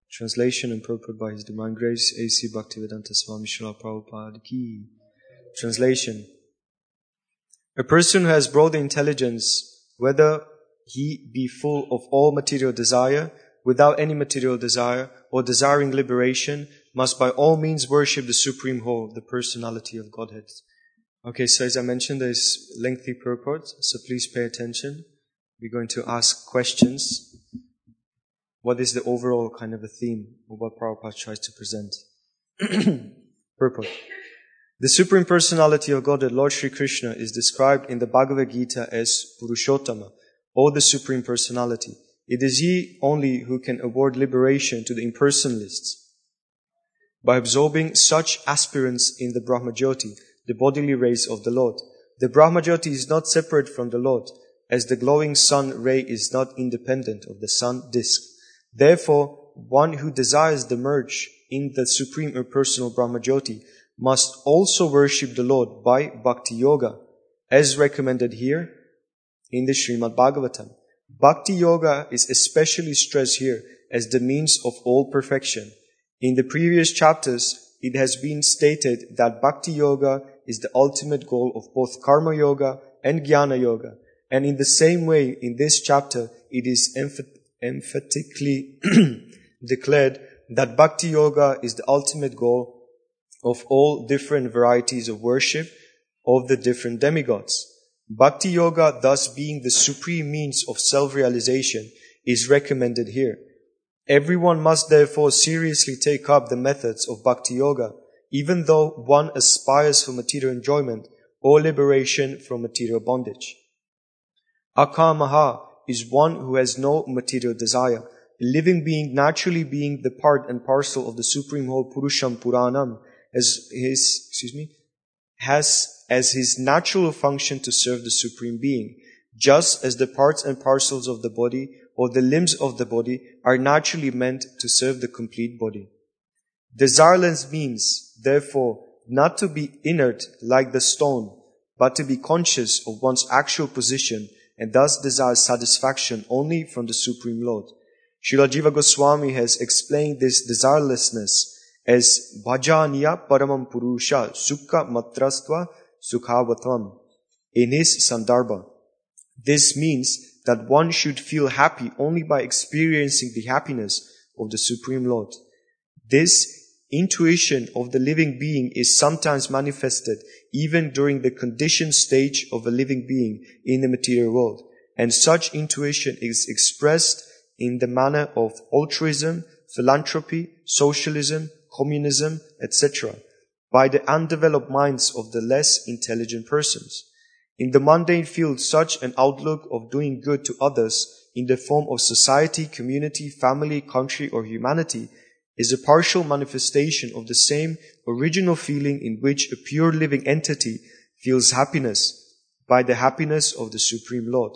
Translation and purport by His Divine Grace, A.C. Bhaktivedanta Swami Srila Prabhupada Ki. Translation. A person who has broad intelligence, whether he be full of all material desire, without any material desire, or desiring liberation, must by all means worship the Supreme Whole, the Personality of Godhead. Okay, so as I mentioned, there's lengthy purport, so please pay attention. We're going to ask questions. What is the overall kind of a theme of what Prabhupada tries to present? Purport. The Supreme Personality of Godhead, Lord Shri Krishna, is described in the Bhagavad Gita as Purushottama, or the Supreme Personality. It is He only who can award liberation to the impersonalists. By absorbing such aspirants in the Brahmajyoti, the bodily rays of the Lord. The Brahmajyoti is not separate from the Lord, as the glowing sun ray is not independent of the sun disk. Therefore, one who desires the merge in the Supreme Impersonal Brahmajyoti must also worship the Lord by Bhakti Yoga, as recommended here in the Srimad Bhagavatam. Bhakti Yoga is especially stressed here as the means of all perfection. In the previous chapters, it has been stated that Bhakti Yoga is the ultimate goal of both Karma Yoga and Jnana Yoga. And in the same way, in this chapter, it is emphatically declared that Bhakti Yoga is the ultimate goal of all different varieties of worship of the different demigods. Bhakti Yoga, thus being the supreme means of self-realization, is recommended here. Everyone must therefore seriously take up the methods of Bhakti Yoga, even though one aspires for material enjoyment or liberation from material bondage. Akamaha is one who has no material desire, a living being naturally being the part and parcel of the Supreme Whole Purusham Puranam, has as his natural function to serve the Supreme Being, just as the parts and parcels of the body or the limbs of the body are naturally meant to serve the complete body. Desireless means, therefore, not to be inert like the stone, but to be conscious of one's actual position and thus desire satisfaction only from the Supreme Lord. Srila Jiva Goswami has explained this desirelessness as bhajaniya paramam purusha sukha matrastva sukhavatvam in his sandarbha. This means that one should feel happy only by experiencing the happiness of the Supreme Lord. This intuition of the living being is sometimes manifested even during the conditioned stage of a living being in the material world. And such intuition is expressed in the manner of altruism, philanthropy, socialism, communism, etc. by the undeveloped minds of the less intelligent persons. In the mundane field, such an outlook of doing good to others in the form of society, community, family, country, or humanity is a partial manifestation of the same original feeling in which a pure living entity feels happiness by the happiness of the Supreme Lord.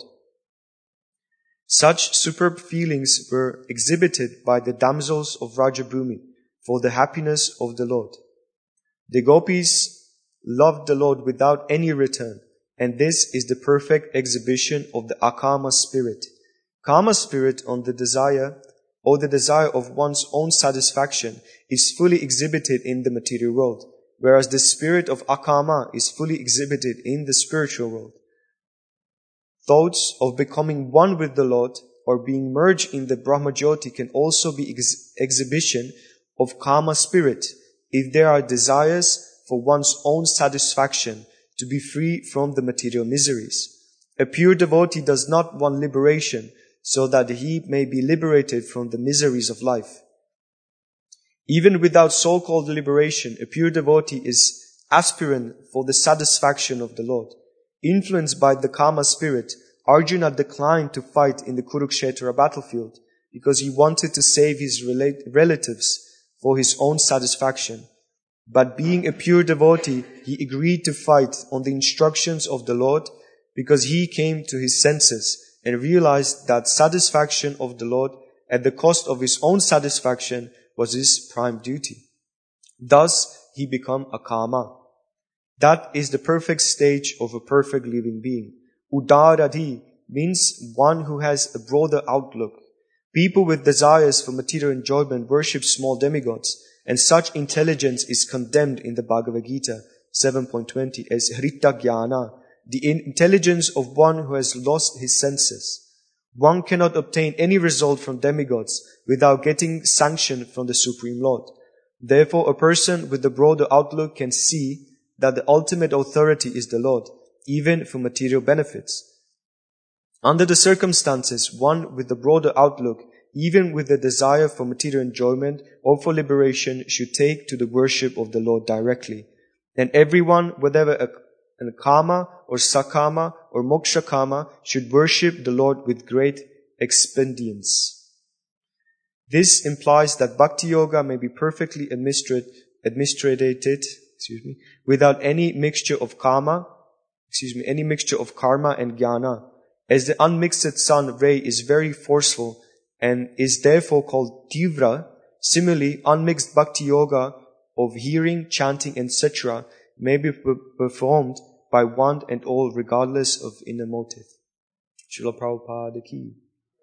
Such superb feelings were exhibited by the damsels of Rajabhumi for the happiness of the Lord. The gopis loved the Lord without any return, and this is the perfect exhibition of the akama spirit. Kama spirit on the desire or the desire of one's own satisfaction is fully exhibited in the material world, whereas the spirit of akama is fully exhibited in the spiritual world. Thoughts of becoming one with the Lord or being merged in the Brahmajyoti can also be exhibition of kama spirit if there are desires for one's own satisfaction to be free from the material miseries. A pure devotee does not want liberation so that he may be liberated from the miseries of life. Even without so-called liberation, a pure devotee is aspirant for the satisfaction of the Lord. Influenced by the Kama spirit, Arjuna declined to fight in the Kurukshetra battlefield because he wanted to save his relatives for his own satisfaction. But being a pure devotee, he agreed to fight on the instructions of the Lord because he came to his senses and realized that satisfaction of the Lord at the cost of his own satisfaction was his prime duty. Thus, he became a kama. That is the perfect stage of a perfect living being. Udaradhi means one who has a broader outlook. People with desires for material enjoyment worship small demigods, and such intelligence is condemned in the Bhagavad Gita 7.20 as Hrita Jnana, the intelligence of one who has lost his senses. One cannot obtain any result from demigods without getting sanction from the Supreme Lord. Therefore, a person with the broader outlook can see that the ultimate authority is the Lord, even for material benefits. Under the circumstances, one with the broader outlook, even with the desire for material enjoyment or for liberation, should take to the worship of the Lord directly. And everyone, whether a kama or sakama or moksha kama, should worship the Lord with great expedience. This implies that bhakti yoga may be perfectly administrated, without any mixture of karma and jnana. As the unmixed sun ray is very forceful and is therefore called tivra, similarly, unmixed bhakti yoga of hearing, chanting, etc. may be performed by one and all regardless of inner motive. Srila Prabhupada ki.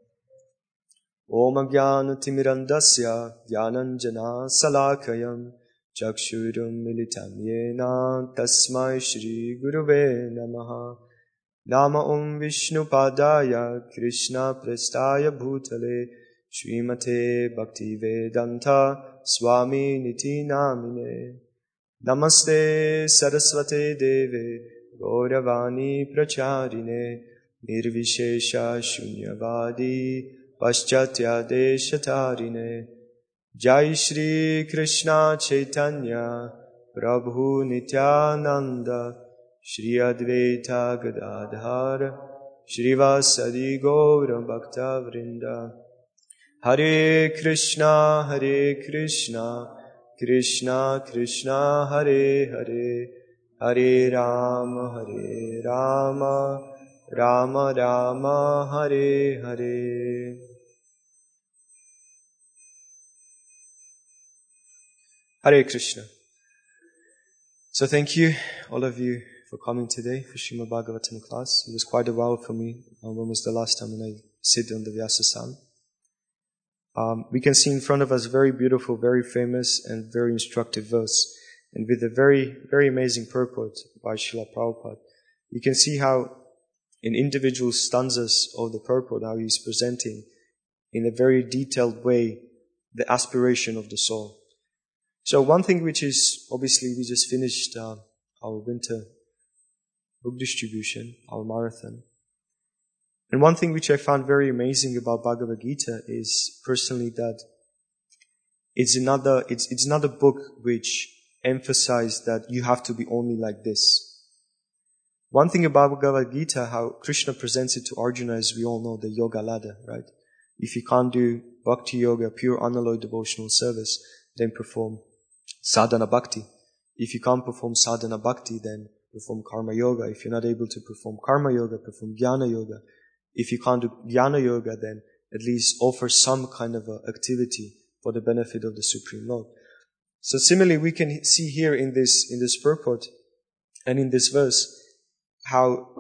Om Ajnana Timirandasya Dhyananjana Salakayam Chakshurum Militam Yena Tasmai Shri Guruve Namaha. Nama Om Vishnu Padaya Krishna Prestaya Bhutale Srimate Bhakti Vedanta Swami Niti Namine. Namaste Saraswate Deve Gauravani Pracharine Nirvishesha Shunyavadi Paschatya Deshatarine. Jai Shri Krishna Chaitanya Prabhu Nityananda Shri Advaita Gadadhara Shrivasadi Gaura Bhakta Vrinda. Hare Krishna Krishna Krishna Hare Hare, Hare Rama Rama Rama Hare Hare. Hare Krishna. So thank you, all of you, for coming today for Srimad Bhagavatam class. It was quite a while for me. When was the last time when I sit on the Vyasasana? We can see in front of us very beautiful, very famous, and very instructive verse, and with a very, very amazing purport by Srila Prabhupada. You can see how in individual stanzas of the purport, how he's presenting in a very detailed way the aspiration of the soul. So one thing which is, obviously we just finished our winter book distribution, our marathon. And one thing which I found very amazing about Bhagavad Gita is personally that it's another book which emphasizes that you have to be only like this. One thing about Bhagavad Gita, how Krishna presents it to Arjuna, as we all know, the yoga ladder, right? If you can't do bhakti yoga, pure unalloyed devotional service, then perform sadhana bhakti. If you can't perform sadhana bhakti, then perform karma yoga. If you're not able to perform karma yoga, perform jnana yoga. If you can't do jnana yoga, then at least offer some kind of activity for the benefit of the Supreme Lord. So similarly, we can see here in this purport and in this verse how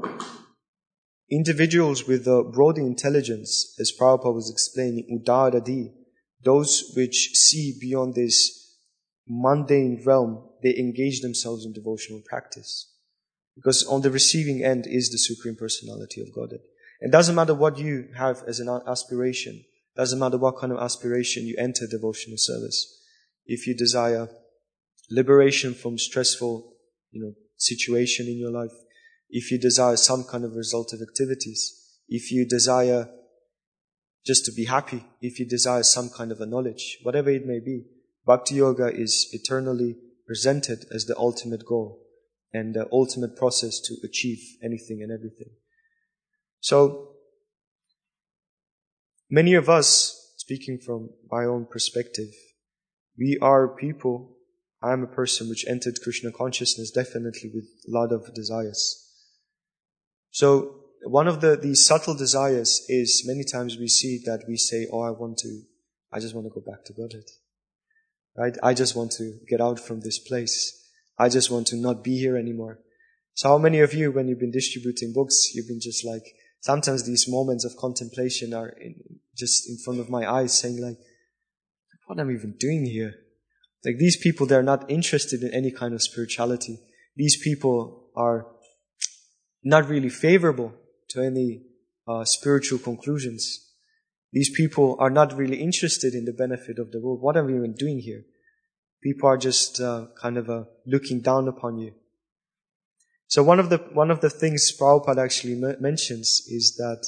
individuals with a broader intelligence, as Prabhupada was explaining, udaradi, those which see beyond this mundane realm, they engage themselves in devotional practice. Because on the receiving end is the Supreme Personality of Godhead. It doesn't matter what you have as an aspiration. Doesn't matter what kind of aspiration you enter devotional service. If you desire liberation from stressful, situation in your life, if you desire some kind of result of activities, if you desire just to be happy, if you desire some kind of a knowledge, whatever it may be, Bhakti Yoga is eternally presented as the ultimate goal and the ultimate process to achieve anything and everything. So, many of us, speaking from my own perspective, we are people, I am a person which entered Krishna consciousness definitely with a lot of desires. So, one of these subtle desires is many times we see that we say, I just want to go back to Godhead. Right? I just want to get out from this place. I just want to not be here anymore. So how many of you, when you've been distributing books, you've been just like, sometimes these moments of contemplation are just in front of my eyes saying like, what am I even doing here? Like these people, they're not interested in any kind of spirituality. These people are not really favorable to any spiritual conclusions. These people are not really interested in the benefit of the world. What am I even doing here? People are just looking down upon you. So one of the things Prabhupada actually mentions is that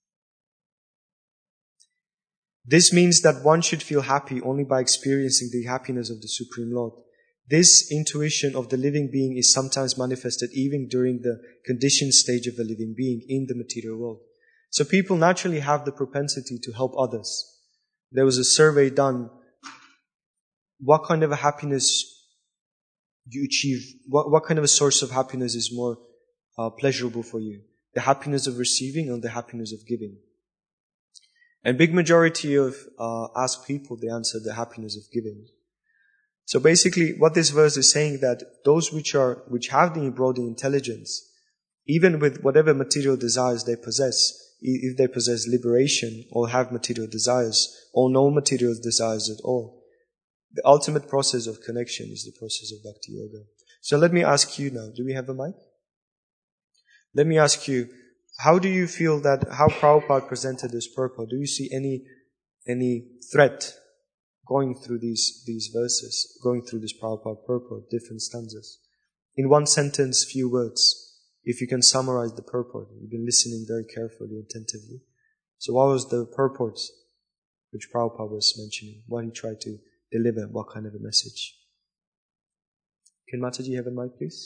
this means that one should feel happy only by experiencing the happiness of the Supreme Lord. This intuition of the living being is sometimes manifested even during the conditioned stage of the living being in the material world. So people naturally have the propensity to help others. There was a survey done. What kind of a happiness you achieve? What kind of a source of happiness is more pleasurable for you? The happiness of receiving or the happiness of giving? And big majority of asked people, they answered the happiness of giving. So basically, what this verse is saying that those which have the embroidered intelligence, even with whatever material desires they possess, if they possess liberation or have material desires or no material desires at all, the ultimate process of connection is the process of Bhakti Yoga. So let me ask you now, do we have a mic? Let me ask you, how do you feel that how Prabhupada presented this purport? Do you see any threat going through these verses, going through this Prabhupada purport, different stanzas? In one sentence, few words, if you can summarize the purport. You've been listening very carefully, attentively. So what was the purport which Prabhupada was mentioning? What he tried to deliver, what kind of a message? Can Mataji have a mic, please?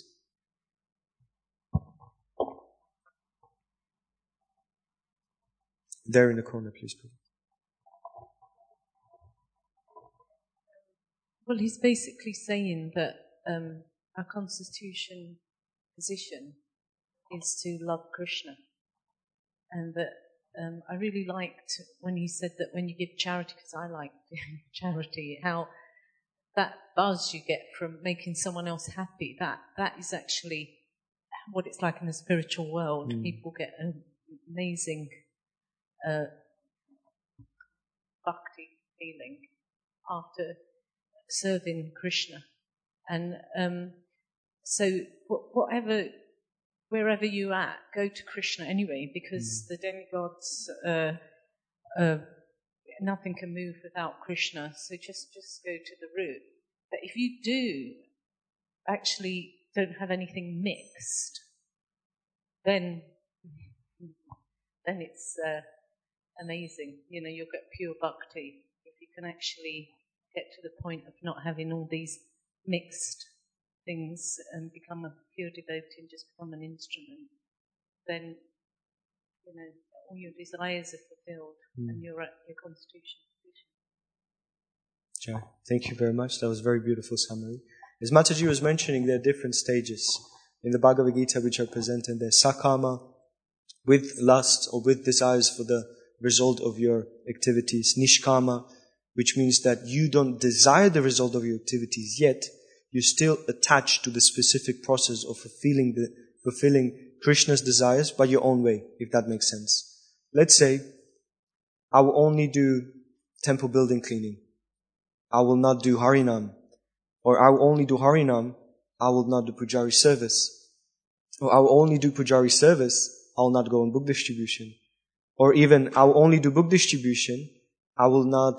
There in the corner, please. Well, he's basically saying that our constitution position is to love Krishna. And that I really liked when he said that when you give charity, because I like charity, how that buzz you get from making someone else happy, that is actually what it's like in the spiritual world. People get an amazing bhakti feeling after serving Krishna. And so wherever you're at, go to Krishna anyway, because the demigods, nothing can move without Krishna, so just go to the root. But if you actually don't have anything mixed, then it's amazing. You'll get pure bhakti if you can actually get to the point of not having all these mixed things and become a pure devotee and just become an instrument. Then, all your desires are fulfilled and you're at your constitution position. Sure. Thank you very much. That was a very beautiful summary. As Mataji was mentioning, there are different stages in the Bhagavad Gita which are presented there. Sakama, with lust or with desires for the result of your activities. Nishkama, which means that you don't desire the result of your activities yet, you're still attached to the specific process of fulfilling Krishna's desires by your own way, if that makes sense. Let's say, I will only do temple building cleaning. I will not do Harinam. Or I will only do Harinam, I will not do Pujari service. Or I will only do Pujari service, I will not go on book distribution. Or even, I will only do book distribution, I will not,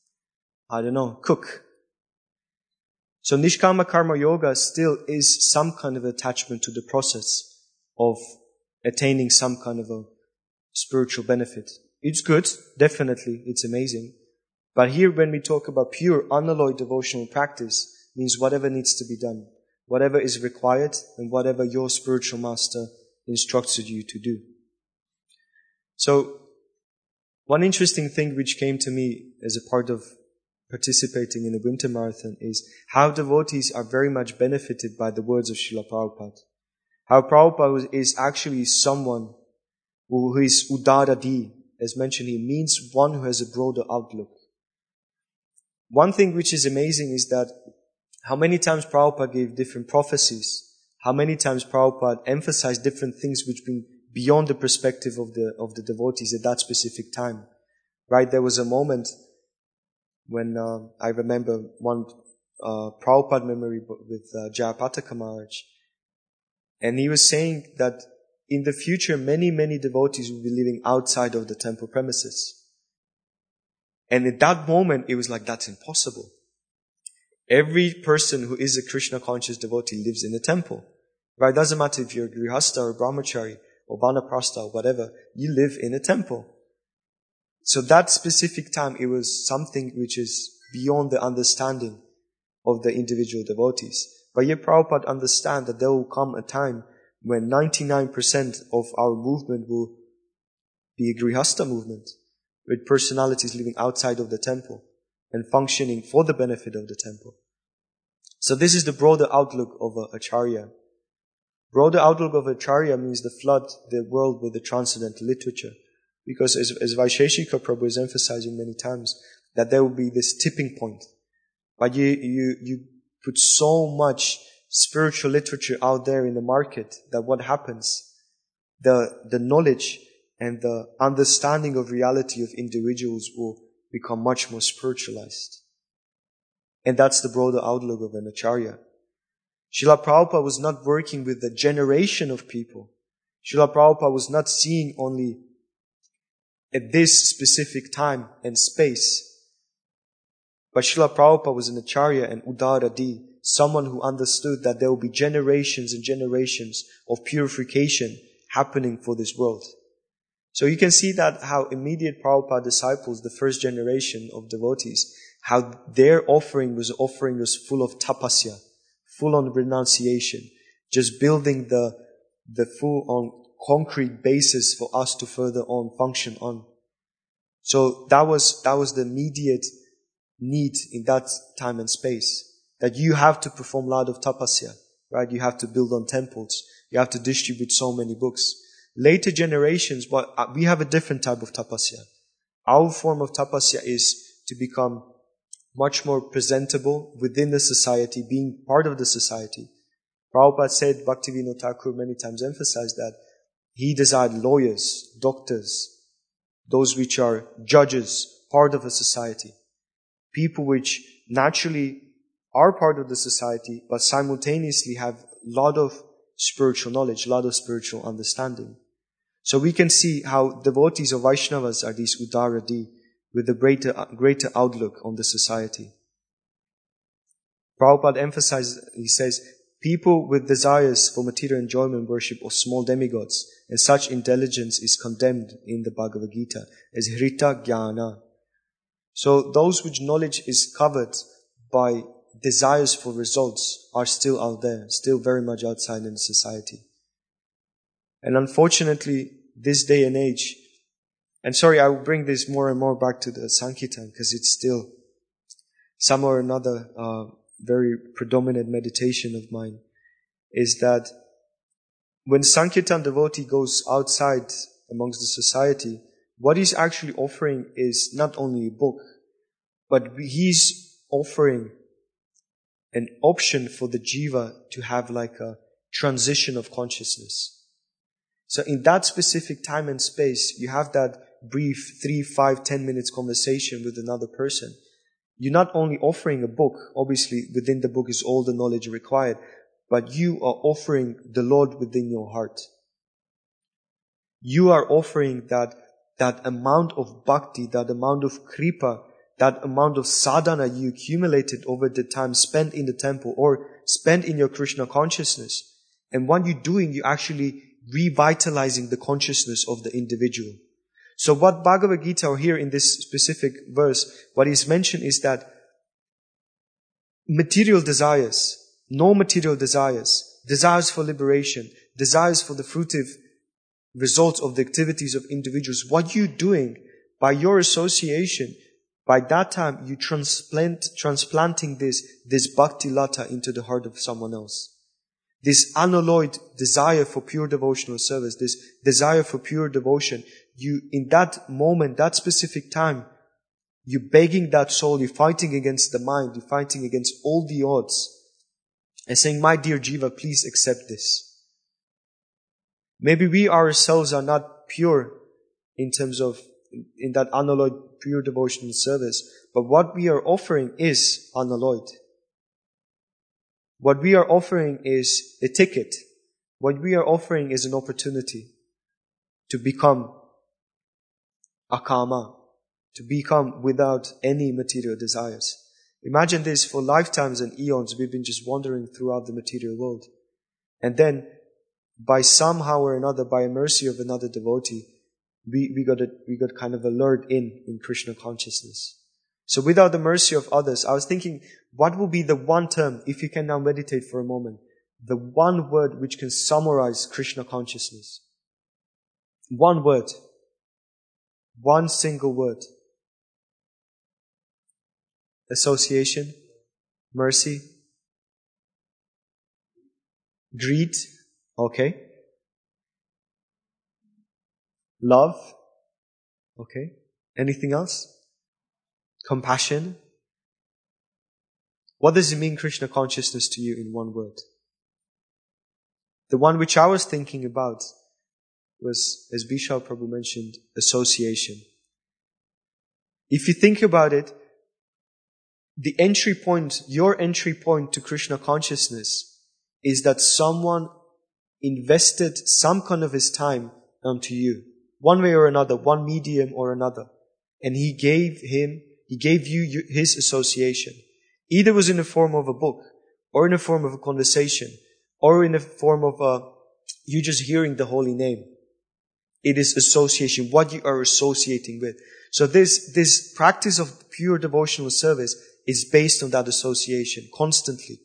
cook. So Nishkama Karma Yoga still is some kind of attachment to the process of attaining some kind of a spiritual benefit. It's good, definitely, it's amazing. But here when we talk about pure, unalloyed devotional practice, means whatever needs to be done, whatever is required, and whatever your spiritual master instructed you to do. So, one interesting thing which came to me as a part of participating in the winter marathon is how devotees are very much benefited by the words of Srila Prabhupada. How Prabhupada is actually someone who is Udaradi, as mentioned here, means one who has a broader outlook. One thing which is amazing is that how many times Prabhupada gave different prophecies, how many times Prabhupada emphasized different things which been beyond the perspective of the devotees at that specific time. Right? There was a moment when I remember one Prabhupada memory with Jayapataka Maharaj. And he was saying that in the future, many, many devotees will be living outside of the temple premises. And at that moment, it was like, that's impossible. Every person who is a Krishna conscious devotee lives in a temple. Right? It doesn't matter if you're a Grihasta or a Brahmachari or Vanaprastha or whatever, you live in a temple. So that specific time, it was something which is beyond the understanding of the individual devotees. But yet Prabhupada understand that there will come a time when 99% of our movement will be a Grihasta movement, with personalities living outside of the temple and functioning for the benefit of the temple. So this is the broader outlook of Acharya. Broader outlook of Acharya means to flood the world with the transcendental literature. Because as Vaisheshika Prabhu is emphasizing many times, that there will be this tipping point. But you put so much spiritual literature out there in the market that what happens? The knowledge and the understanding of reality of individuals will become much more spiritualized. And that's the broader outlook of an Acharya. Srila Prabhupada was not working with the generation of people. Srila Prabhupada was not seeing only at this specific time and space. But Srila Prabhupada was an Acharya and Udaradi, someone who understood that there will be generations and generations of purification happening for this world. So you can see that how immediate Prabhupada disciples, the first generation of devotees, how their offering was full of tapasya, full on renunciation, just building the full on concrete basis for us to further on function on. So that was the immediate need in that time and space. That you have to perform a lot of tapasya, right? You have to build on temples. You have to distribute so many books. Later generations, we have a different type of tapasya. Our form of tapasya is to become much more presentable within the society, being part of the society. Prabhupada said, Bhaktivinoda Thakur many times emphasized that he desired lawyers, doctors, those which are judges, part of a society. People which naturally are part of the society, but simultaneously have a lot of spiritual knowledge, a lot of spiritual understanding. So we can see how devotees of Vaishnavas are these Udaradi, with a greater outlook on the society. Prabhupada emphasizes, he says, people with desires for material enjoyment worship of small demigods, and such intelligence is condemned in the Bhagavad Gita as Hrita Jnana. So those which knowledge is covered by desires for results are still out there, still very much outside in society. And unfortunately, this day and age, and sorry, I will bring this more and more back to the Sankirtan because it's still some or another very predominant meditation of mine, is that when Sankirtan devotee goes outside amongst the society, what he's actually offering is not only a book, but he's offering an option for the jiva to have like a transition of consciousness. So in that specific time and space, you have that brief 3, 5, 10 minutes conversation with another person. You're not only offering a book, obviously within the book is all the knowledge required, but you are offering the Lord within your heart. You are offering that amount of bhakti, that amount of kripa, that amount of sadhana you accumulated over the time spent in the temple or spent in your Krishna consciousness. And what you're doing, you're actually revitalizing the consciousness of the individual. So what Bhagavad Gita, or here in this specific verse, what is mentioned is that material desires, no material desires, desires for liberation, desires for the fruitive results of the activities of individuals, what you're doing by your association, by that time you transplanting this bhakti lata into the heart of someone else. This unalloyed desire for pure devotional service, this desire for pure devotion, you, in that moment, that specific time, you're begging that soul, you're fighting against the mind, you're fighting against all the odds, and saying, my dear Jiva, please accept this. Maybe we ourselves are not pure in terms of, in that unalloyed pure devotional service. But what we are offering is unalloyed. What we are offering is a ticket. What we are offering is an opportunity to become akama, to become without any material desires. Imagine this, for lifetimes and eons we've been just wandering throughout the material world. And then, by somehow or another, by a mercy of another devotee, we got kind of allured in Krishna consciousness. So without the mercy of others, I was thinking, what will be the one term, if you can now meditate for a moment, the one word which can summarize Krishna consciousness? One word. One single word. Association, mercy, greed, okay. Love, okay. Anything else? Compassion. What does it mean, Krishna consciousness, to you in one word? The one which I was thinking about was, as Vishal Prabhu mentioned, association. If you think about it, the entry point, your entry point to Krishna consciousness is that someone invested some kind of his time onto you. One way or another, one medium or another. And he gave you his association. Either it was in the form of a book, or in the form of a conversation, or in the form of you just hearing the holy name. It is association, what you are associating with. So this practice of pure devotional service is based on that association, constantly.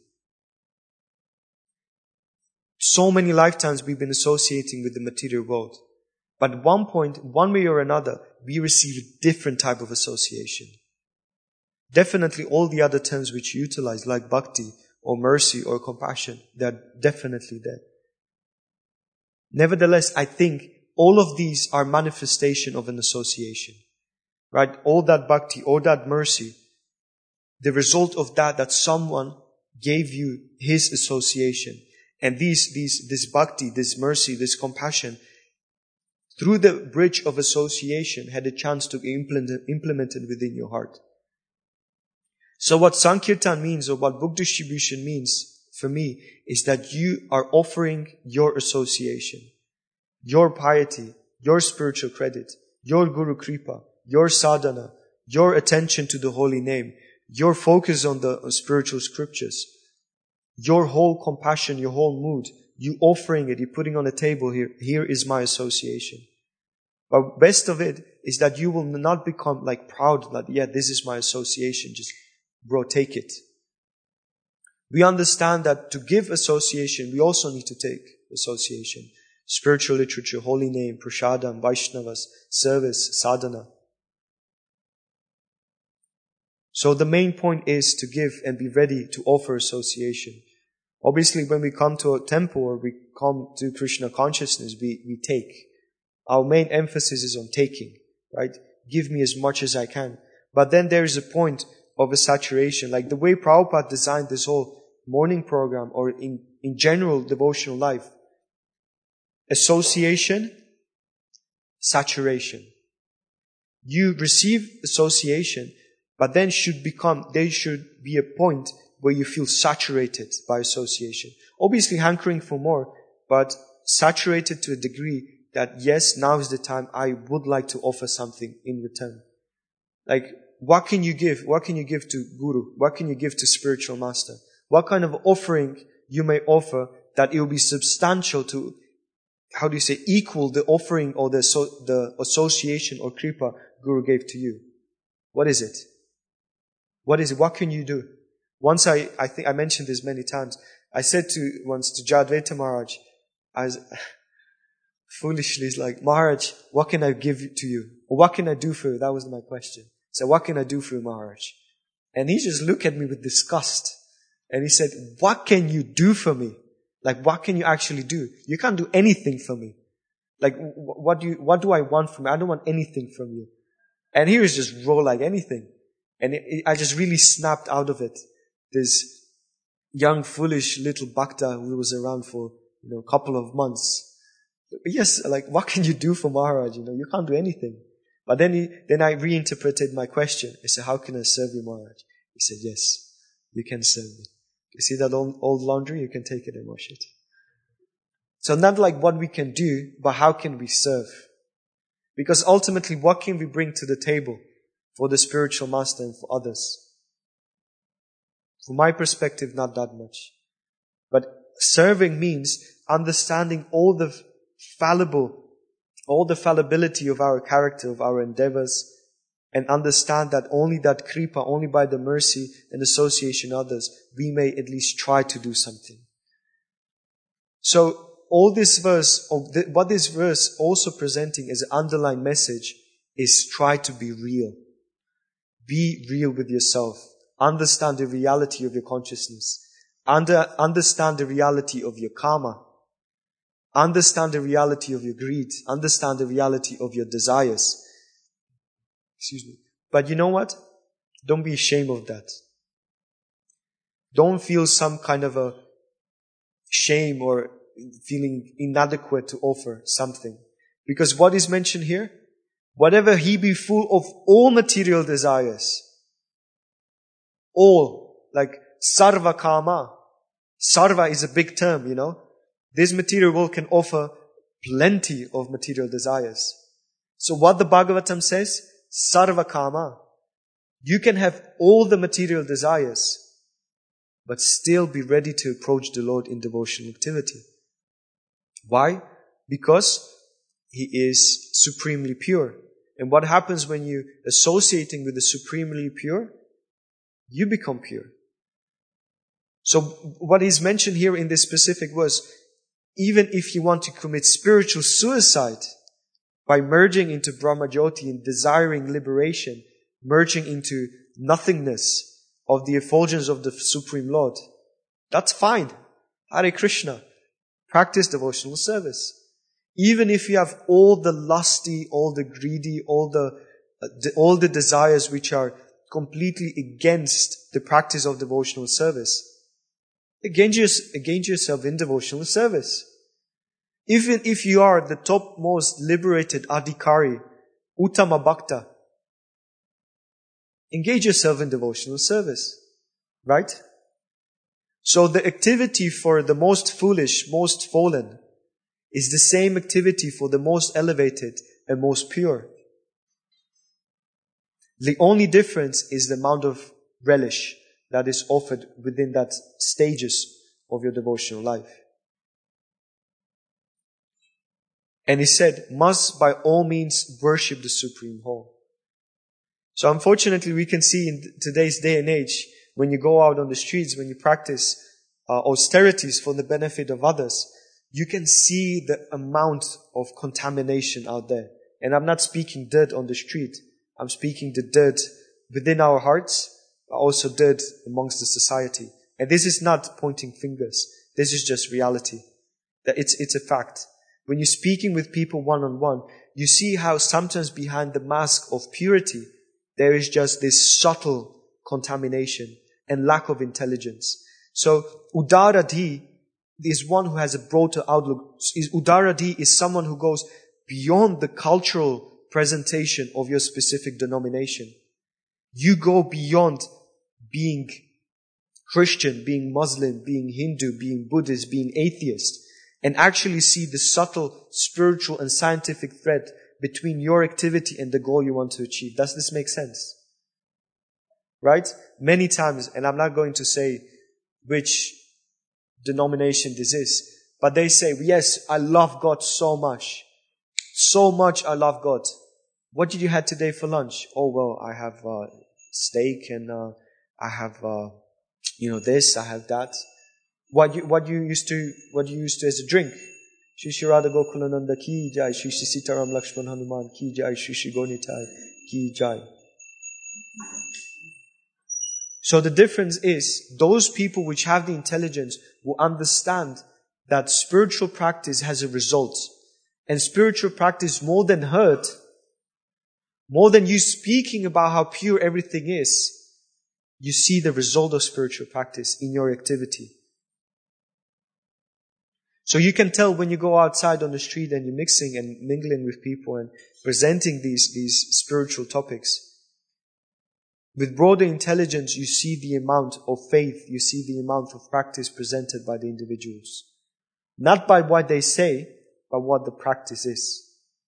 So many lifetimes we've been associating with the material world. But at one point, one way or another, we receive a different type of association. Definitely all the other terms which you utilize, like bhakti, or mercy, or compassion, they're definitely there. Nevertheless, I think all of these are manifestation of an association. Right? All that bhakti, all that mercy, the result of that someone gave you his association. And this bhakti, this mercy, this compassion, through the bridge of association, had a chance to be implemented within your heart. So what Sankirtan means, or what book distribution means for me, is that you are offering your association, your piety, your spiritual credit, your Guru Kripa, your sadhana, your attention to the holy name, your focus on the spiritual scriptures, your whole compassion, your whole mood, you offering it, you're putting on a table here. Here is my association. But best of it is that you will not become like proud that, yeah, this is my association. Just, bro, take it. We understand that to give association, we also need to take association. Spiritual literature, holy name, prasadam, Vaishnavas, service, sadhana. So the main point is to give and be ready to offer association. Obviously, when we come to a temple or we come to Krishna consciousness, we take. Our main emphasis is on taking, right? Give me as much as I can. But then there is a point of a saturation, like the way Prabhupada designed this whole morning program, or in general devotional life. Association, saturation. You receive association, but then there should be a point where you feel saturated by association. Obviously hankering for more, but saturated to a degree that yes, now is the time I would like to offer something in return. Like, what can you give? What can you give to Guru? What can you give to spiritual master? What kind of offering you may offer that it will be substantial to, equal the offering or the association or kripa Guru gave to you? What is it? What is it? What can you do? Once I think I mentioned this many times. I said once to Jadvaita Maharaj, I was foolishly, it's like, Maharaj, what can I give to you? Or what can I do for you? That was my question. So what can I do for you, Maharaj? And he just looked at me with disgust. And he said, what can you do for me? Like, what can you actually do? You can't do anything for me. Like, what do I want from you? I don't want anything from you. And he was just raw like anything. And I just really snapped out of it. This young, foolish little bhakta who was around for, a couple of months. Yes, like, what can you do for Maharaj? You can't do anything. But then I reinterpreted my question. I said, how can I serve you, Maharaj? He said, yes, you can serve me. You see that old laundry? You can take it and wash it. So not like what we can do, but how can we serve? Because ultimately, what can we bring to the table for the spiritual master and for others? From my perspective, not that much. But serving means understanding all the fallibility of our character, of our endeavors, and understand that only that kripa, only by the mercy and association of others, we may at least try to do something. So, all this verse, what this verse also presenting as an underlying message is try to be real. Be real with yourself. Understand the reality of your consciousness. Understand the reality of your karma. Understand the reality of your greed. Understand the reality of your desires. Excuse me. But you know what? Don't be ashamed of that. Don't feel some kind of a shame or feeling inadequate to offer something. Because what is mentioned here? Whatever he be full of all material desires. All. Like sarva kama. Sarva is a big term, you know. This material world can offer plenty of material desires. So what the Bhagavatam says? Sarva kama. You can have all the material desires, but still be ready to approach the Lord in devotional activity. Why? Because He is supremely pure. And what happens when you associating with the supremely pure? You become pure. So what is mentioned here in this specific verse, even if you want to commit spiritual suicide by merging into Brahmajyoti and desiring liberation, merging into nothingness of the effulgence of the Supreme Lord, that's fine. Hare Krishna. Practice devotional service. Even if you have all the lusty, all the greedy, all the desires which are completely against the practice of devotional service, engage yourself in devotional service. Even if you are the topmost liberated adhikari, Uttama Bhakta, engage yourself in devotional service. Right? So the activity for the most foolish, most fallen, is the same activity for the most elevated and most pure. The only difference is the amount of relish that is offered within that stages of your devotional life. And he said, must by all means worship the Supreme Whole. So unfortunately we can see in today's day and age, when you go out on the streets, when you practice austerities for the benefit of others, you can see the amount of contamination out there. And I'm not speaking dirt on the street. I'm speaking the dirt within our hearts, but also dirt amongst the society. And this is not pointing fingers. This is just reality. That it's a fact. When you're speaking with people one-on-one, you see how sometimes behind the mask of purity, there is just this subtle contamination and lack of intelligence. So, Udaradhi is one who has a broader outlook. Udaradhi is someone who goes beyond the cultural presentation of your specific denomination. You go beyond being Christian, being Muslim, being Hindu, being Buddhist, being atheist, and actually see the subtle spiritual and scientific thread between your activity and the goal you want to achieve. Does this make sense? Right? Many times, and I'm not going to say which denomination this is, but they say, yes, I love God so much. So much I love God. What did you have today for lunch? Oh, well, I have steak and I have this, I have that. What you used to as a drink? Shri Shri Radha Gokulananda ki jai, Shri Shri Sitaram Lakshman Hanuman ki jai, Shri Shri Gonitai ki jai. So the difference is, those people which have the intelligence will understand that spiritual practice has a result. And spiritual practice, more than hurt, more than you speaking about how pure everything is, you see the result of spiritual practice in your activity. So you can tell when you go outside on the street and you're mixing and mingling with people and presenting these spiritual topics. With broader intelligence, you see the amount of faith, you see the amount of practice presented by the individuals. Not by what they say, but what the practice is.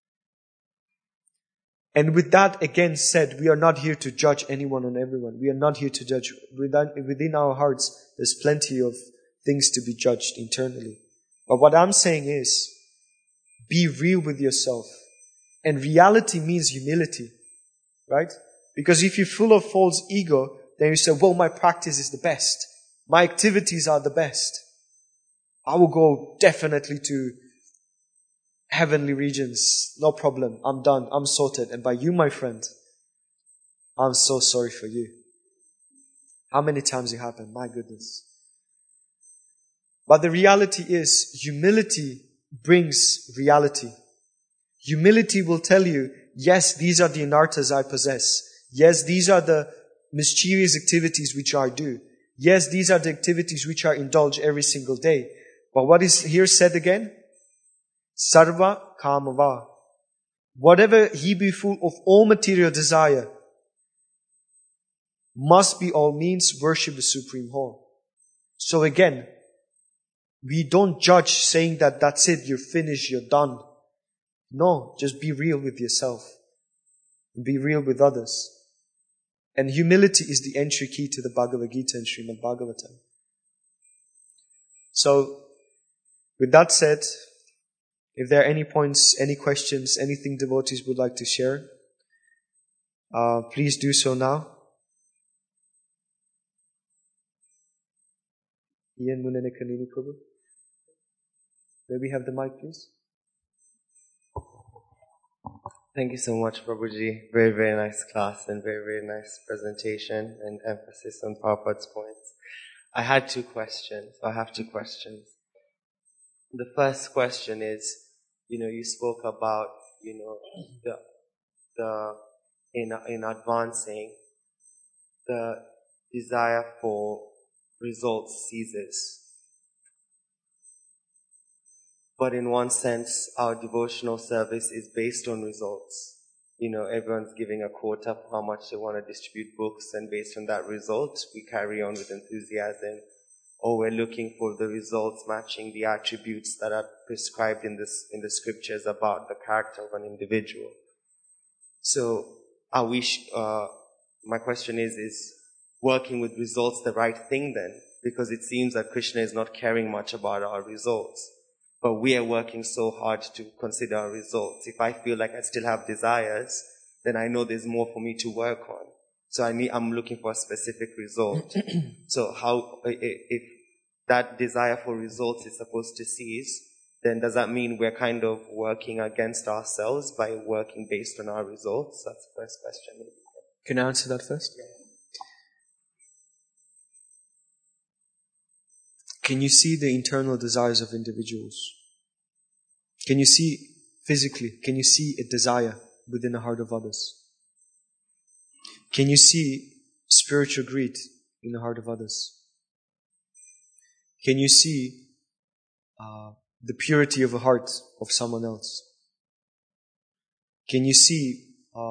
And with that again said, we are not here to judge anyone and everyone. We are not here to judge. Within our hearts, there's plenty of things to be judged internally. But what I'm saying is, be real with yourself. And reality means humility, right? Because if you're full of false ego, then you say, well, my practice is the best. My activities are the best. I will go definitely to heavenly regions. No problem. I'm done. I'm sorted. And by you, my friend, I'm so sorry for you. How many times it happened? My goodness. But the reality is, humility brings reality. Humility will tell you, yes, these are the anarthas I possess. Yes, these are the mischievous activities which I do. Yes, these are the activities which I indulge every single day. But what is here said again? Sarva kamava. Whatever he be full of all material desire, must be all means worship the Supreme Whole. So again, we don't judge saying that that's it, you're finished, you're done. No, just be real with yourself. Be real with others. And humility is the entry key to the Bhagavad Gita and Srimad Bhagavatam. So, with that said, if there are any points, any questions, anything devotees would like to share, please do so now. Ian Munene Kanini Prabhu. May we have the mic, please? Thank you so much, Prabhuji. Very, very nice class and very, very nice presentation and emphasis on Prabhupada's points. I had two questions. I have two questions. The first question is, you spoke about, in advancing, the desire for results ceases. But in one sense, our devotional service is based on results. Everyone's giving a quota for how much they want to distribute books, and based on that result, we carry on with enthusiasm. Or we're looking for the results matching the attributes that are prescribed in the scriptures about the character of an individual. So, my question is working with results the right thing then? Because it seems that Krishna is not caring much about our results. But we are working so hard to consider our results. If I feel like I still have desires, then I know there's more for me to work on. So I'm looking for a specific result. So if that desire for results is supposed to cease, then does that mean we're kind of working against ourselves by working based on our results? That's the first question. Can I answer that first? Yeah. Can you see the internal desires of individuals? Can you see physically? Can you see a desire within the heart of others? Can you see spiritual greed in the heart of others? Can you see the purity of a heart of someone else? Can you see,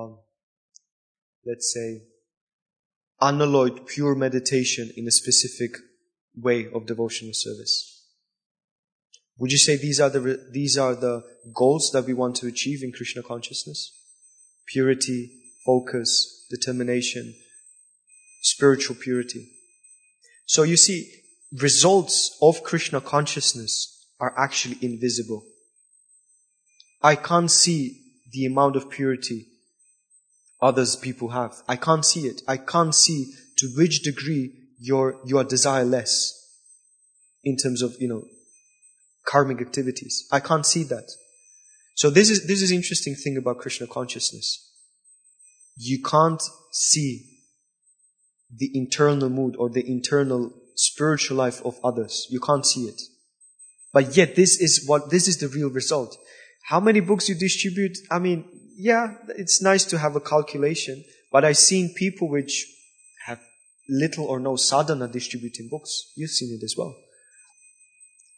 let's say, unalloyed pure meditation in a specific way of devotional service? Would you say these are the goals that we want to achieve in Krishna consciousness? Purity, focus, determination, spiritual purity. So you see, results of Krishna consciousness are actually invisible. I can't see the amount of purity others people have. I can't see it. I can't see to which degree you are desireless in terms of, karmic activities. I can't see that. So this is interesting thing about Krishna consciousness. You can't see the internal mood or the internal spiritual life of others. You can't see it. But yet this is the real result. How many books you distribute? I mean, yeah, it's nice to have a calculation, but I've seen people which have little or no sadhana distributing books. You've seen it as well.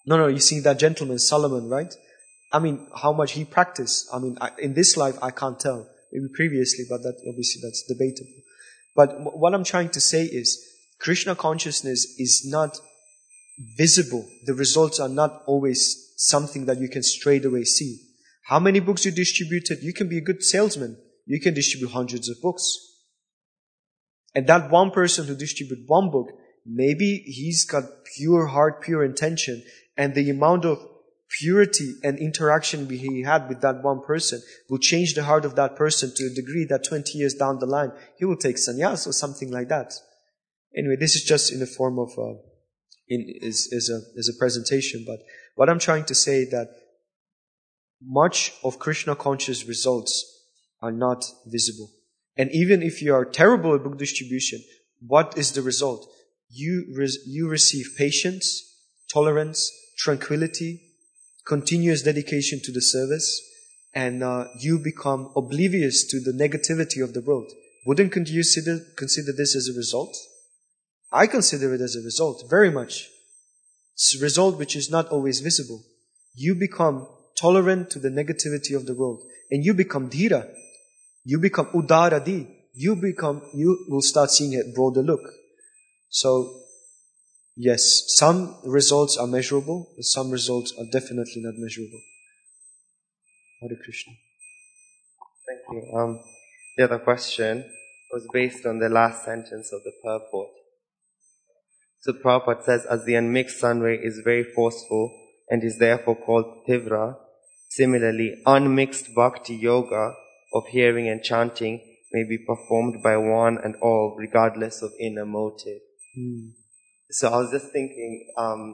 No, you see that gentleman, Solomon, right? I mean, how much he practiced. I mean, in this life, I can't tell. Maybe previously, but that obviously that's debatable. But what I'm trying to say is, Krishna consciousness is not visible. The results are not always something that you can straight away see. How many books you distributed? You can be a good salesman. You can distribute hundreds of books. And that one person who distributes one book, maybe he's got pure heart, pure intention, and the amount of purity and interaction he had with that one person will change the heart of that person to a degree that 20 years down the line, he will take sannyas or something like that. Anyway, this is just in the form of is a presentation, but what I'm trying to say that much of Krishna conscious results are not visible. And even if you are terrible at book distribution, what is the result? You receive patience, tolerance, tranquility, continuous dedication to the service, and you become oblivious to the negativity of the world. Wouldn't you consider this as a result? I consider it as a result, very much. It's a result which is not always visible. You become tolerant to the negativity of the world, and you become dhira. You become udaradi. You will start seeing a broader look. So, yes, some results are measurable, but some results are definitely not measurable. Hare Krishna. Thank you. The other question was based on the last sentence of the purport. So Prabhupada says, as the unmixed sun ray is very forceful and is therefore called Tivra, similarly, unmixed bhakti yoga of hearing and chanting may be performed by one and all, regardless of inner motive. So I was just thinking,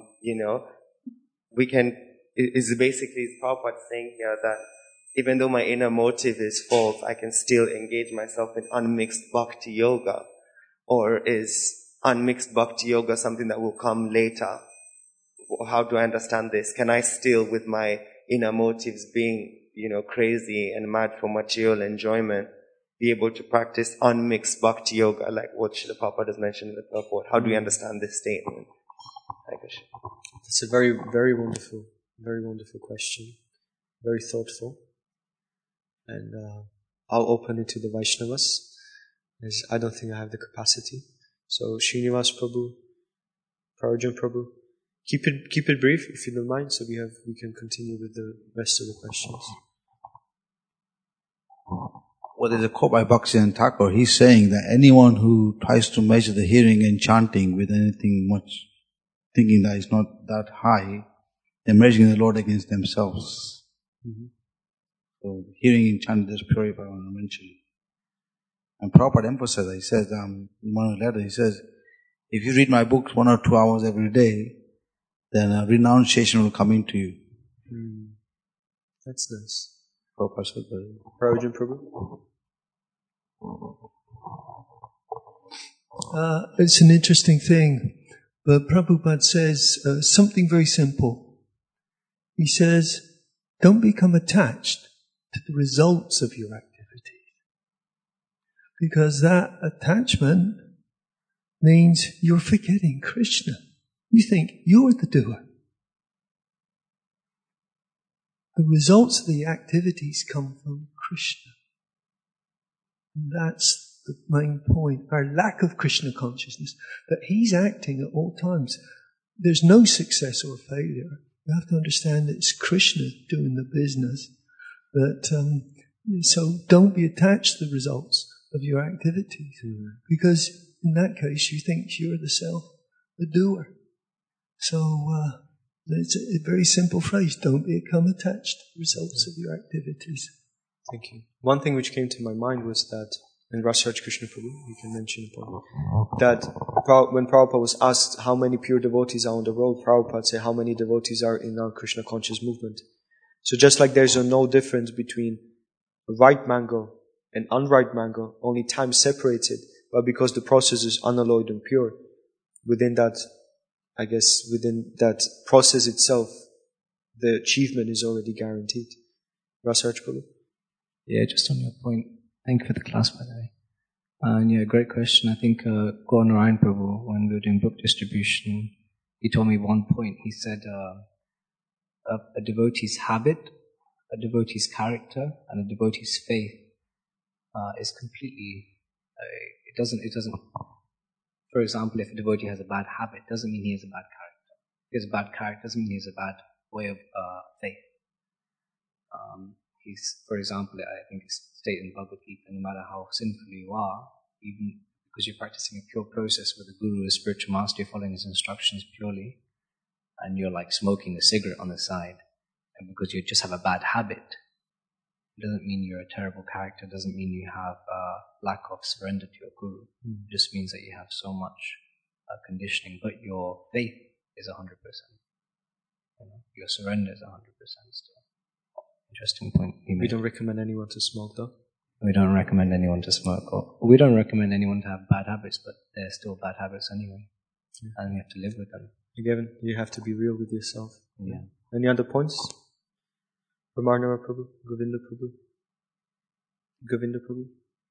is Prabhupada saying here that even though my inner motive is false, I can still engage myself in unmixed bhakti yoga? Or is unmixed bhakti yoga something that will come later? How do I understand this? Can I still, with my inner motives being, crazy and mad for material enjoyment, be able to practice unmixed bhakti yoga, like what Srila Prabhupada has mentioned in the purport? How do we understand this statement? That's a very, very wonderful question. Very thoughtful. And I'll open it to the Vaishnavas, as I don't think I have the capacity. So Srinivas Prabhu, Parajan Prabhu, keep it brief if you don't mind, so we can continue with the rest of the questions. Well, there's a quote by Bhaktivinoda Thakur. He's saying that anyone who tries to measure the hearing and chanting with anything much, thinking that it's not that high, they're measuring the Lord against themselves. Mm-hmm. So hearing and chanting is purify, I want to mention. And Prabhupada emphasized that. He says, in one of the letters, he says, if you read my books 1 or 2 hours every day, then a renunciation will come into you. That's nice. Prabhupada said that. Parajan Prabhu? It's an interesting thing, but Prabhupada says something very simple. He says, don't become attached to the results of your activity, because that attachment means you're forgetting Krishna. You think you're the doer. The results of the activities come from Krishna. And that's the main point. Our lack of Krishna consciousness, that He's acting at all times. There's no success or failure. You have to understand that it's Krishna doing the business. So don't be attached to the results of your activities. Because in that case, you think you're the self, the doer. So it's a very simple phrase. Don't become attached to the results of your activities. Thank you. One thing which came to my mind was that, and Rasaraj Krishna Prabhu, you can mention upon that when Prabhupada was asked how many pure devotees are on the road, Prabhupada said how many devotees are in our Krishna conscious movement. So just like there's no difference between a ripe mango and unripe mango, only time separates it, but because the process is unalloyed and pure, within that process itself, the achievement is already guaranteed. Rasaraj Prabhu? Yeah, just on your point. Thank you for the class, by the way. And yeah, great question. I think Gaur Narayan Prabhu, when we were doing book distribution, he told me one point. He said, a devotee's habit, a devotee's character, and a devotee's faith is completely, it doesn't, for example, if a devotee has a bad habit, doesn't mean he has a bad character. If he has a bad character, doesn't mean he has a bad way of faith. For example, I think it's stated in Bhagavad Gita, no matter how sinful you are, even because you're practicing a pure process with the Guru, a spiritual master, you're following his instructions purely, and you're like smoking a cigarette on the side, and because you just have a bad habit, it doesn't mean you're a terrible character, it doesn't mean you have a lack of surrender to your Guru. It just means that you have so much conditioning, but your faith is 100%. Your surrender is 100% still. Interesting point. We don't recommend anyone to smoke, though. We don't recommend anyone to smoke. Or we don't recommend anyone to have bad habits, but they're still bad habits anyway. Yeah. And we have to live with them. Again, you have to be real with yourself. Yeah. Any other points? Ramarnara Prabhu, Govinda Prabhu. Govinda Prabhu.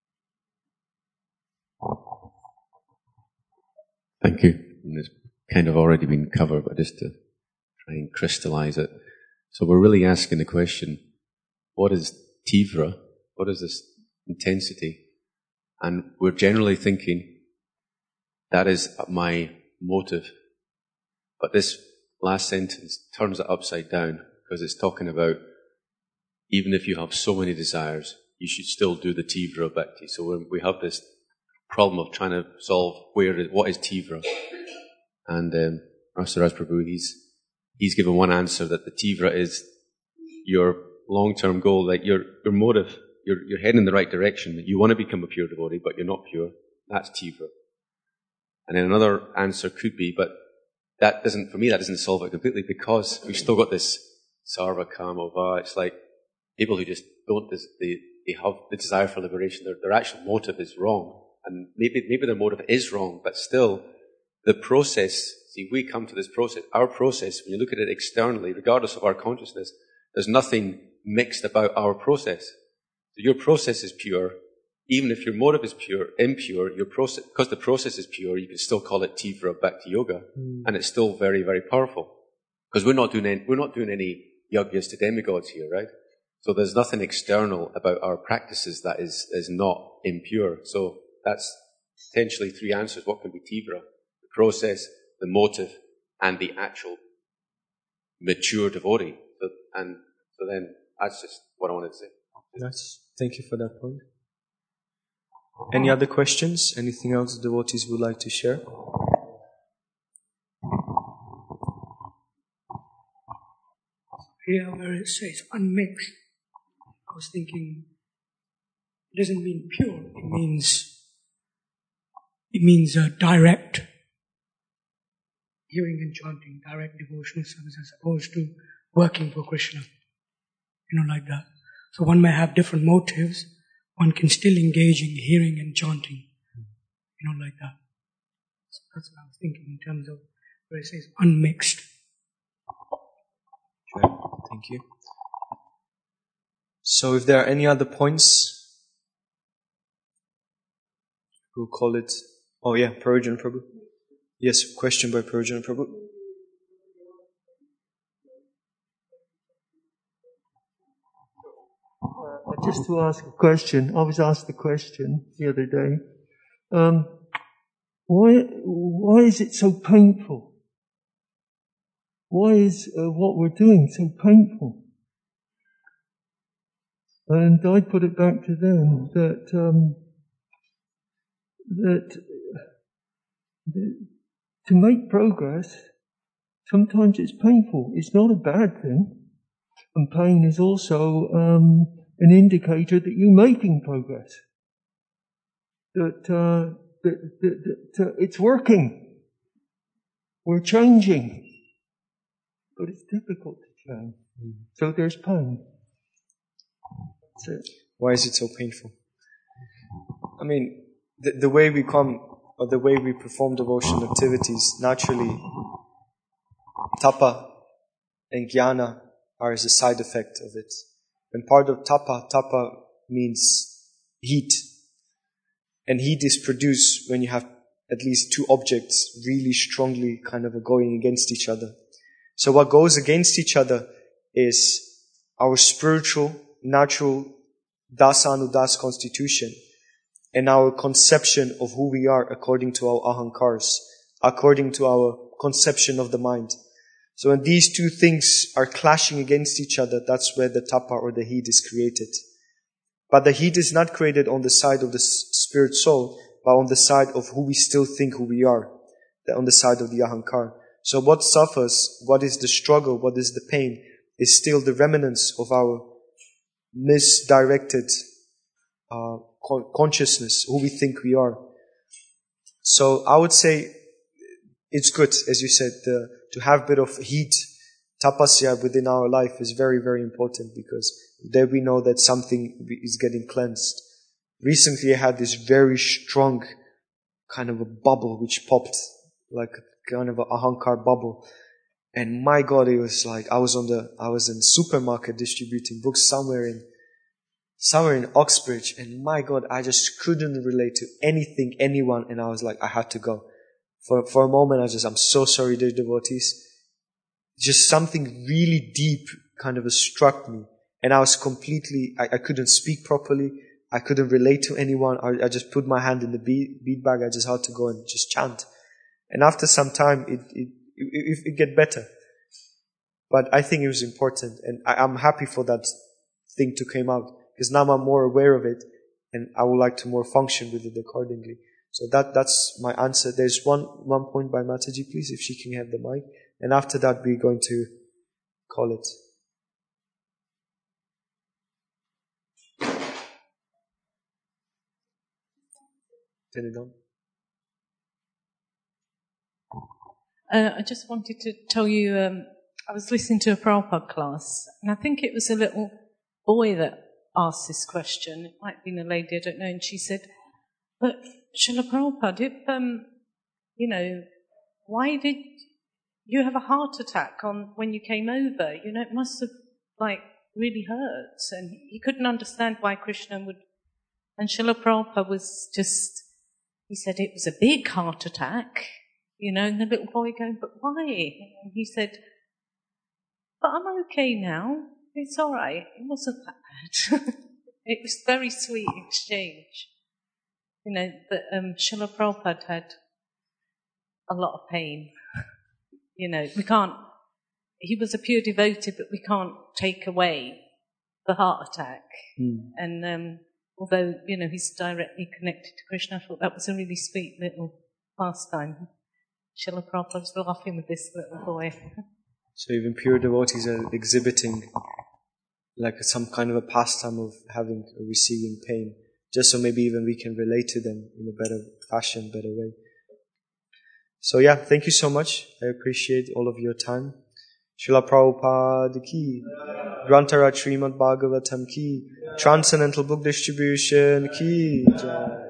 Thank you. And it's kind of already been covered, but just to try and crystallize it. So we're really asking the question, what is tivra? What is this intensity? And we're generally thinking, that is my motive. But this last sentence turns it upside down, because it's talking about, even if you have so many desires, you should still do the tivra bhakti. So we have this problem of trying to solve what is tivra. And Rasaraj Prabhu, he's given one answer, that the tivra is your long-term goal, like your motive. You're heading in the right direction. You want to become a pure devotee, but you're not pure. That's tivra. And then another answer could be, but that doesn't solve it completely, because we've still got this sarva kama va. It's like people who just don't, they have the desire for liberation. Their actual motive is wrong. And maybe their motive is wrong, but still, the process, see, we come to this process, our process, when you look at it externally, regardless of our consciousness, there's nothing mixed about our process. So your process is pure. Even if your motive is impure, your process, because the process is pure, you can still call it tivra bhakti yoga, and it's still very, very powerful. Because we're not doing any yagyas to demigods here, right? So there's nothing external about our practices that is not impure. So that's potentially three answers. What can be tivra? The process, the motive, and the actual mature devotee. So then that's just what I wanted to say. Yes, thank you for that point. Any other questions? Anything else devotees would like to share? Here where it says unmixed, I was thinking, it doesn't mean pure, it means direct hearing and chanting, direct devotional service, as opposed to working for Krishna, like that. So one may have different motives, one can still engage in hearing and chanting, like that. So that's what I was thinking in terms of where it says unmixed. Sure. Thank you. So if there are any other points, we'll call it... Oh yeah, Parojana Prabhu. Yes, question by Parojana Prabhu. Just to ask a question, I was asked the question the other day, why is it so painful? Why is what we're doing so painful? And I put it back to them that to make progress, sometimes it's painful. It's not a bad thing. And pain is also an indicator that you're making progress. That it's working. We're changing. But it's difficult to change. So there's pain. That's it. Why is it so painful? I mean, the way we come, or the way we perform devotional activities, naturally, tapa and jnana are as a side effect of it. And part of tapa means heat. And heat is produced when you have at least two objects really strongly kind of going against each other. So what goes against each other is our spiritual, natural das constitution and our conception of who we are according to our ahankars, according to our conception of the mind. So when these two things are clashing against each other, that's where the tapa or the heat is created. But the heat is not created on the side of the spirit soul, but on the side of who we still think who we are, on the side of the ahankar. So what suffers, what is the struggle, what is the pain, is still the remnants of our misdirected consciousness, who we think we are. So I would say it's good, as you said, to have a bit of heat, tapasya within our life is very, very important, because there we know that something is getting cleansed. Recently I had this very strong kind of a bubble which popped, like kind of a ahankar bubble. And my God, it was like I was in supermarket distributing books somewhere in Oxbridge, and my God, I just couldn't relate to anything, anyone, and I was like, I had to go. For a moment, I'm so sorry, dear devotees. Just something really deep kind of struck me, and I was completely, I couldn't speak properly, I couldn't relate to anyone, I just put my hand in the bead bag, I just had to go and just chant. And after some time, it get better. But I think it was important, and I'm happy for that thing to come out, because now I'm more aware of it, and I would like to more function with it accordingly. So that's my answer. There's one point by Mataji, please, if she can have the mic. And after that, we're going to call it. Turn it on. I just wanted to tell you, I was listening to a Prabhupada class, and I think it was a little boy that asked this question. It might have been a lady, I don't know, and she said, but Srila Prabhupada, if, why did you have a heart attack when you came over? It must have, really hurt. And he couldn't understand why Krishna would... And Srila Prabhupada was just... He said it was a big heart attack, and the little boy going, but why? And he said, but I'm okay now. It's all right. It wasn't that bad. It was a very sweet exchange. That Srila Prabhupada had a lot of pain. We can't, he was a pure devotee, but we can't take away the heart attack. And although, he's directly connected to Krishna, I thought that was a really sweet little pastime. Srila Prabhupada was laughing with this little boy. So even pure devotees are exhibiting like some kind of a pastime of receiving pain, just so maybe even we can relate to them in a better fashion, better way. So yeah, thank you so much. I appreciate all of your time. Srila Prabhupada ki, Grantara Srimad Bhagavatam ki, Transcendental Book Distribution ki.